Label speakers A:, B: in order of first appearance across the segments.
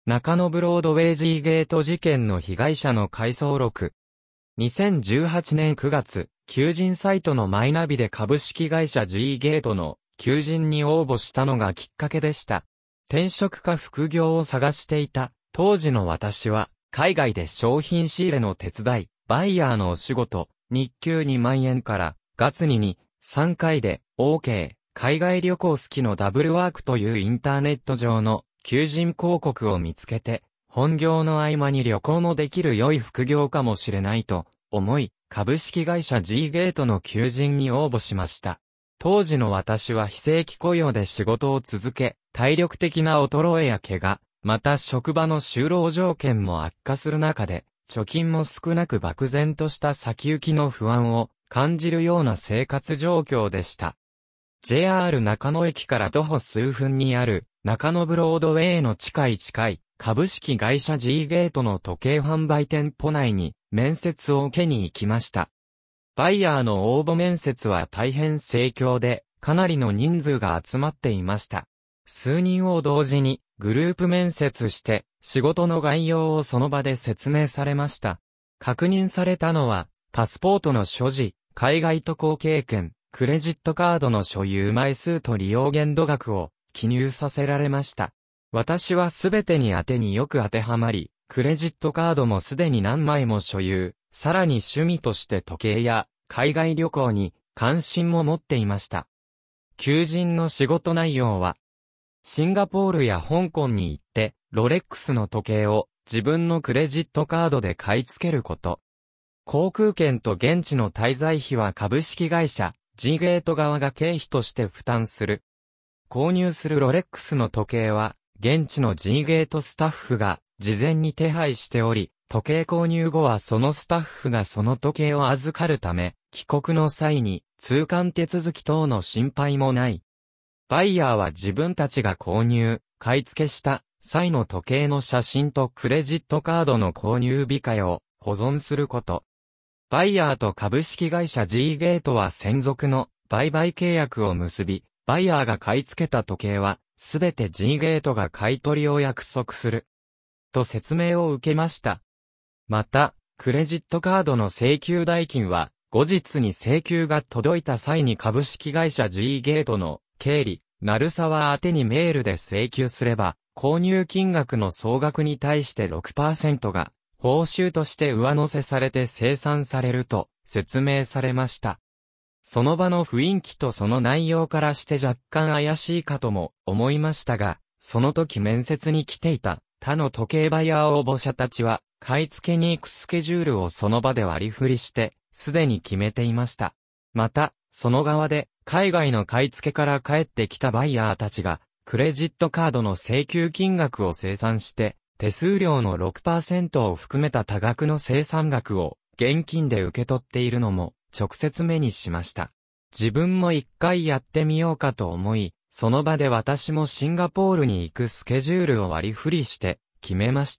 A: 中野ブロードウェイ G ゲート事件の被害者の回想録。2018年9月、求人サイトのマイナビで株式会社 G ゲートの求人に応募したのがきっかけでした。転職か副業を探していた当時の私は、海外で商品仕入れの手伝い、バイヤーのお仕事、日給2万円から月に3回で OK、海外旅行好きのダブルワークというインターネット上の求人広告を見つけて、本業の合間に旅行もできる良い副業かもしれないと思い、株式会社 G ゲートの求人に応募しました。当時の私は非正規雇用で仕事を続け、体力的な衰えや怪我、また職場の就労条件も悪化する中で、貯金も少なく漠然とした先行きの不安を感じるような生活状況でした。JR 中野駅から徒歩数分にある中野ブロードウェイの地下1階株式会社 G ゲートの時計販売店舗内に面接を受けに行きました。バイヤーの応募面接は大変盛況でかなりの人数が集まっていました。数人を同時にグループ面接して仕事の概要をその場で説明されました。確認されたのはパスポートの所持、海外渡航経験、クレジットカードの所有枚数と利用限度額を記入させられました。私はすべてによく当てはまり、クレジットカードもすでに何枚も所有、さらに趣味として時計や海外旅行に関心も持っていました。求人の仕事内容は、シンガポールや香港に行って、ロレックスの時計を自分のクレジットカードで買い付けること。航空券と現地の滞在費は株式会社、G ゲート側が経費として負担する。購入するロレックスの時計は、現地の G ゲートスタッフが事前に手配しており、時計購入後はそのスタッフがその時計を預かるため、帰国の際に通関手続き等の心配もない。バイヤーは自分たちが購入、買い付けした際の時計の写真とクレジットカードの購入控えを保存すること。バイヤーと株式会社 G ゲートは専属の売買契約を結び、バイヤーが買い付けた時計は、すべて G ゲートが買い取りを約束する。と説明を受けました。また、クレジットカードの請求代金は、後日に請求が届いた際に株式会社 G ゲートの経理、鳴沢宛にメールで請求すれば、購入金額の総額に対して 6% が、報酬として上乗せされて精算されると説明されました。その場の雰囲気とその内容からして若干怪しいかとも思いましたが、その時面接に来ていた他の時計バイヤー応募者たちは、買い付けに行くスケジュールをその場で割り振りして、すでに決めていました。また、その側で、海外の買い付けから帰ってきたバイヤーたちが、クレジットカードの請求金額を精算して、手数料の 6% を含めた多額の精算額を現金で受け取っているのも直接目にしました。自分も一回やってみようかと思い、その場で私もシンガポールに行くスケジュールを割り振りして決めました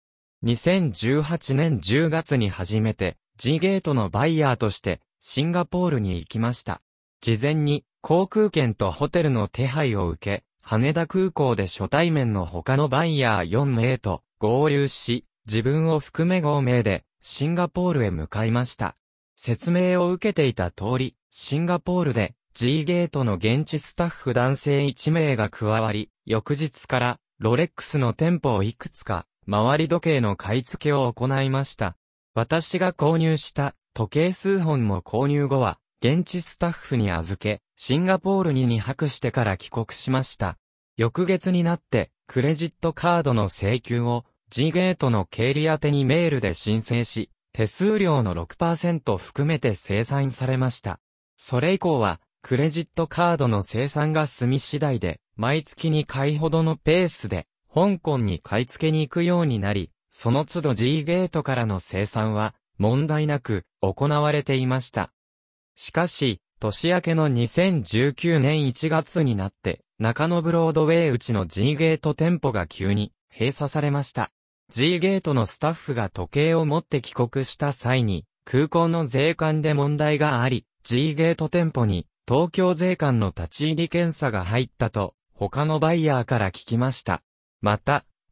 A: 。2018年10月に初めて G ゲートのバイヤーとしてシンガポールに行きました。事前に航空券とホテルの手配を受け、羽田空港で初対面の他のバイヤー4名と合流し、自分を含め5名でシンガポールへ向かいました。説明を受けていた通り、シンガポールで G ゲートの現地スタッフ男性1名が加わり、翌日からロレックスの店舗をいくつか回り時計の買い付けを行いました。私が購入した時計数本も購入後は現地スタッフに預け、シンガポールに2泊してから帰国しました。翌月になってクレジットカードの請求を G ゲートの経理宛にメールで申請し、手数料の 6% 含めて精算されました。それ以降はクレジットカードの精算が済み次第で毎月2回ほどのペースで香港に買い付けに行くようになり、その都度 G ゲートからの精算は問題なく行われていました。しかし、年明けの2019年1月になって、中野ブロードウェイ内の G ゲート店舗が急に閉鎖されました。G ゲートのスタッフが時計を持って帰国した際に、空港の税関で問題があり、G ゲート店舗に東京税関の立ち入り検査が入ったと、他のバイヤーから聞きました。また、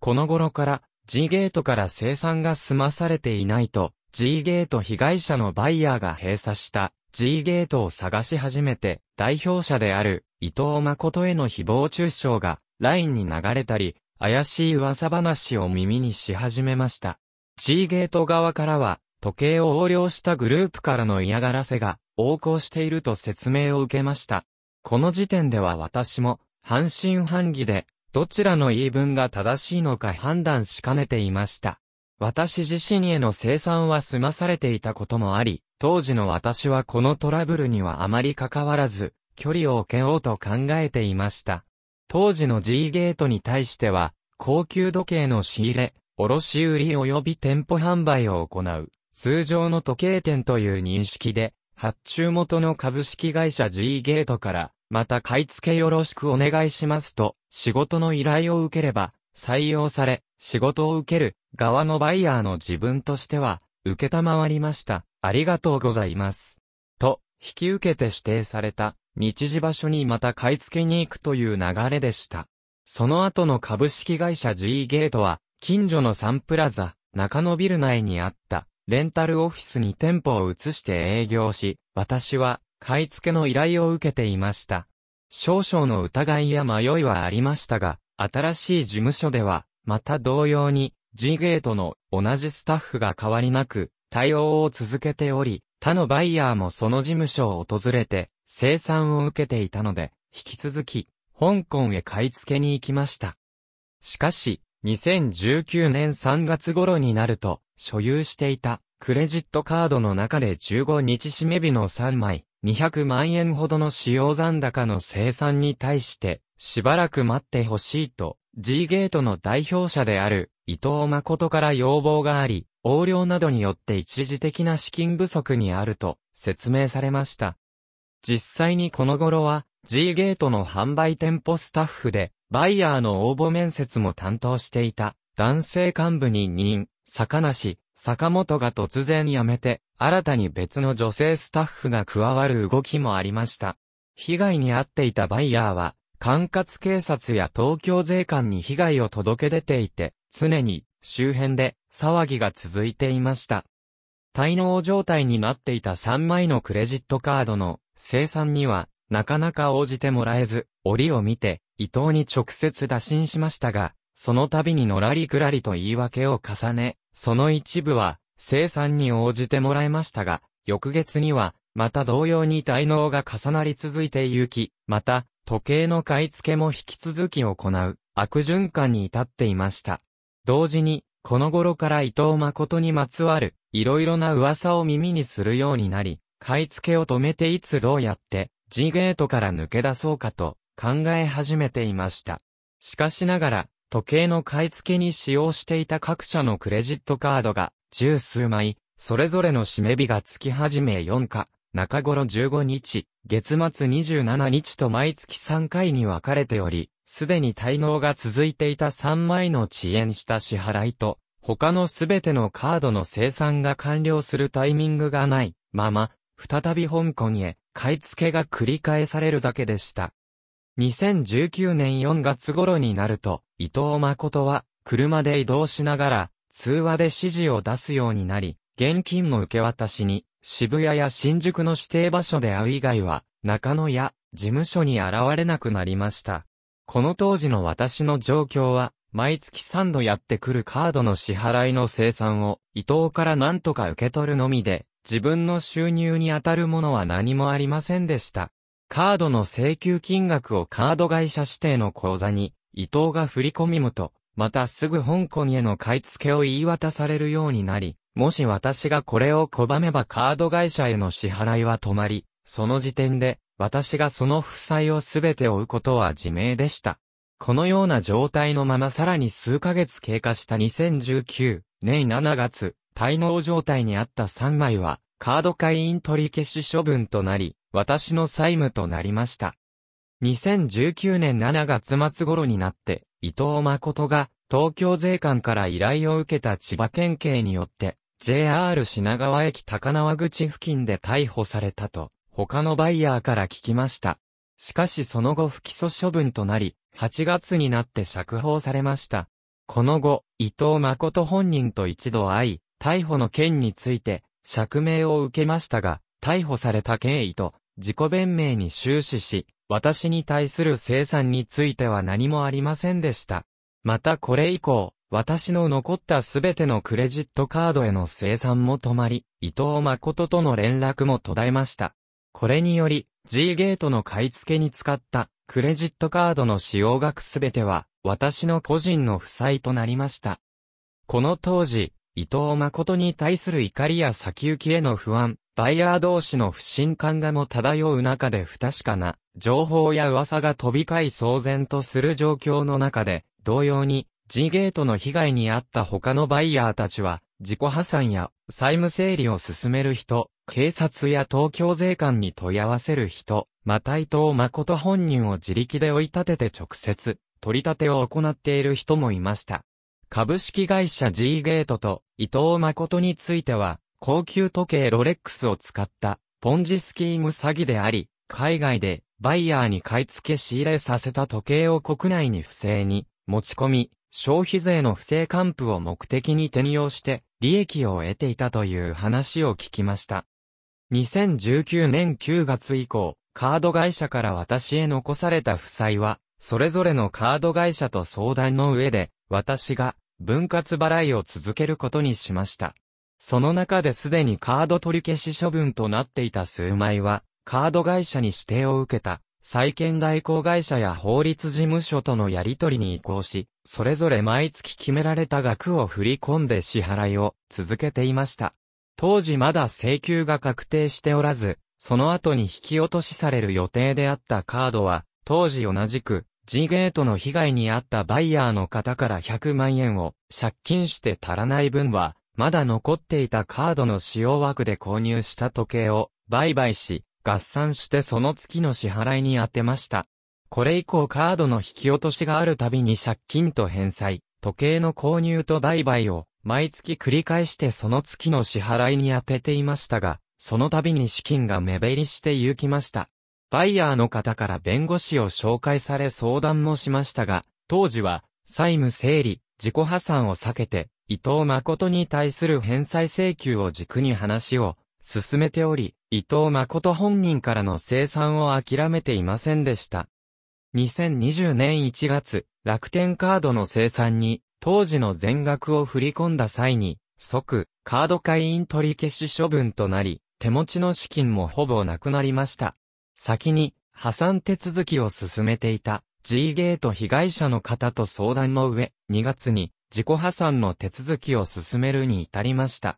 A: この頃から G ゲートから清算が済まされていないと、G ゲート被害者のバイヤーが閉鎖した G ゲートを探し始めて、代表者である伊藤誠への誹謗中傷が LINE に流れたり、怪しい噂話を耳にし始めました。G ゲート側からは、時計を横領したグループからの嫌がらせが横行していると説明を受けました。この時点では私も半信半疑で、どちらの言い分が正しいのか判断しかねていました。私自身への清算は済まされていたこともあり、当時の私はこのトラブルにはあまり関わらず、距離を置けようと考えていました。当時の G ゲートに対しては、高級時計の仕入れ、卸売及び店舗販売を行う、通常の時計店という認識で、発注元の株式会社 G ゲートから、また買い付けよろしくお願いしますと、仕事の依頼を受ければ、採用され、仕事を受ける側のバイヤーの自分としては、受けたまわりました。ありがとうございます。と、引き受けて指定された、日時場所にまた買い付けに行くという流れでした。その後の株式会社 G ゲートは、近所のサンプラザ、中野ビル内にあった、レンタルオフィスに店舗を移して営業し、私は、買い付けの依頼を受けていました。少々の疑いや迷いはありましたが、新しい事務所では、また同様に、G ゲートの同じスタッフが変わりなく、対応を続けており、他のバイヤーもその事務所を訪れて、清算を受けていたので、引き続き、香港へ買い付けに行きました。しかし、2019年3月頃になると、所有していた、クレジットカードの中で15日締め日の3枚、200万円ほどの使用残高の清算に対して、しばらく待ってほしいと、G ゲートの代表者である伊藤誠から要望があり、横領などによって一時的な資金不足にあると説明されました。実際にこの頃は G ゲートの販売店舗スタッフで、バイヤーの応募面接も担当していた男性幹部に任、坂梨、坂本が突然辞めて、新たに別の女性スタッフが加わる動きもありました。被害に遭っていたバイヤーは、管轄警察や東京税関に被害を届け出ていて、常に周辺で騒ぎが続いていました。滞納状態になっていた3枚のクレジットカードの清算には、なかなか応じてもらえず、折を見て、伊藤に直接打診しましたが、その度にのらりくらりと言い訳を重ね、その一部は、清算に応じてもらえましたが、翌月には、また同様に滞納が重なり続いて行き、また、時計の買い付けも引き続き行う、悪循環に至っていました。同時に、この頃から伊藤誠にまつわる、いろいろな噂を耳にするようになり、買い付けを止めていつどうやって、G ゲートから抜け出そうかと、考え始めていました。しかしながら、時計の買い付けに使用していた各社のクレジットカードが、十数枚、それぞれの締め日が月始め4日、中頃15日、月末27日と毎月3回に分かれており、すでに滞納が続いていた3枚の遅延した支払いと、他のすべてのカードの清算が完了するタイミングがないまま、再び香港へ買い付けが繰り返されるだけでした。2019年4月頃になると、伊藤誠は車で移動しながら通話で指示を出すようになり、現金の受け渡しに渋谷や新宿の指定場所で会う以外は中野や事務所に現れなくなりました。この当時の私の状況は、毎月3度やってくるカードの支払いの清算を伊藤から何とか受け取るのみで、自分の収入に当たるものは何もありませんでした。カードの請求金額をカード会社指定の口座に伊藤が振り込むと、またすぐ香港への買い付けを言い渡されるようになり、もし私がこれを拒めばカード会社への支払いは止まり、その時点で私がその負債をすべて負うことは自明でした。このような状態のままさらに数ヶ月経過した2019年7月、滞納状態にあった3枚は、カード会員取り消し処分となり、私の債務となりました。2019年7月末頃になって、伊藤誠が東京税関から依頼を受けた千葉県警によって、JR 品川駅高輪口付近で逮捕されたと、他のバイヤーから聞きました。しかしその後不起訴処分となり、8月になって釈放されました。 この後、伊藤誠本人と一度会い、逮捕の件について、釈明を受けましたが、逮捕された経緯と、自己弁明に終始し、私に対する清算については何もありませんでした。またこれ以降、私の残ったすべてのクレジットカードへの清算も止まり、伊藤誠との連絡も途絶えました。これにより、G ゲートの買い付けに使ったクレジットカードの使用額すべては、私の個人の負債となりました。この当時、伊藤誠に対する怒りや先行きへの不安、バイヤー同士の不信感がも漂う中で不確かな情報や噂が飛び交い騒然とする状況の中で、同様に G ゲートの被害に遭った他のバイヤーたちは、自己破産や債務整理を進める人、警察や東京税関に問い合わせる人、また伊藤誠本人を自力で追い立てて直接、取り立てを行っている人もいました。株式会社 G ゲートと伊藤誠については、高級時計ロレックスを使ったポンジスキーム詐欺であり、海外でバイヤーに買い付け仕入れさせた時計を国内に不正に持ち込み、消費税の不正還付を目的に転用して利益を得ていたという話を聞きました。2019年9月以降、カード会社から私へ残された負債は、それぞれのカード会社と相談の上で、私が分割払いを続けることにしました。その中ですでにカード取り消し処分となっていた数枚は、カード会社に指定を受けた、債権代行会社や法律事務所とのやり取りに移行し、それぞれ毎月決められた額を振り込んで支払いを続けていました。当時まだ請求が確定しておらず、その後に引き落としされる予定であったカードは、当時同じく、G ゲートの被害に遭ったバイヤーの方から100万円を借金して足らない分は、まだ残っていたカードの使用枠で購入した時計を売買し、合算してその月の支払いに充てました。これ以降カードの引き落としがあるたびに借金と返済、時計の購入と売買を毎月繰り返してその月の支払いに充てていましたが、その度に資金が目減りして行きました。バイヤーの方から弁護士を紹介され相談もしましたが、当時は債務整理、自己破産を避けて、伊藤誠に対する返済請求を軸に話を進めており、伊藤誠本人からの清算を諦めていませんでした。2020年1月、楽天カードの清算に、当時の全額を振り込んだ際に、即、カード会員取り消し処分となり、手持ちの資金もほぼなくなりました。先に、破産手続きを進めていた、G ゲート被害者の方と相談の上、2月に、自己破産の手続きを進めるに至りました。